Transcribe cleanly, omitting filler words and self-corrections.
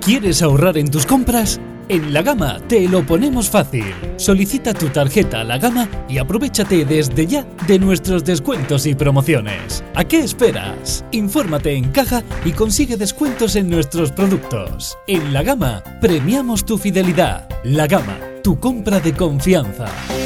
¿Quieres ahorrar en tus compras? En La Gama te lo ponemos fácil. Solicita tu tarjeta La Gama y aprovéchate desde ya de nuestros descuentos y promociones. ¿A qué esperas? Infórmate en caja y consigue descuentos en nuestros productos. En La Gama premiamos tu fidelidad. La Gama, tu compra de confianza.